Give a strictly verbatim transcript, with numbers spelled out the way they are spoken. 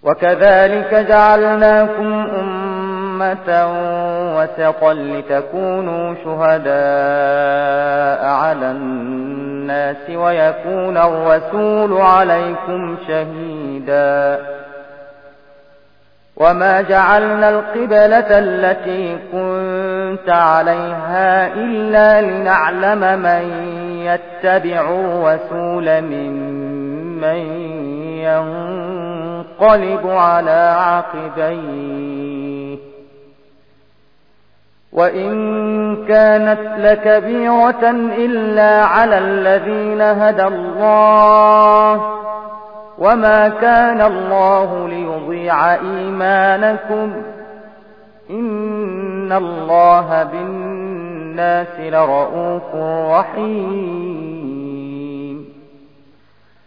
وكذلك جعلناكم أمة وسطا لتكونوا شهداء على الناس ويكون الرسول عليكم شهيدا وما جعلنا القبلة التي كنت عليها إلا لنعلم من يتبع الرسول ممن ينقلب على عقبيه وإن كانت لكبيرة إلا على الذين هدى الله وما كان الله ليضيع إيمانكم إن الله بالناس لرءوف رحيم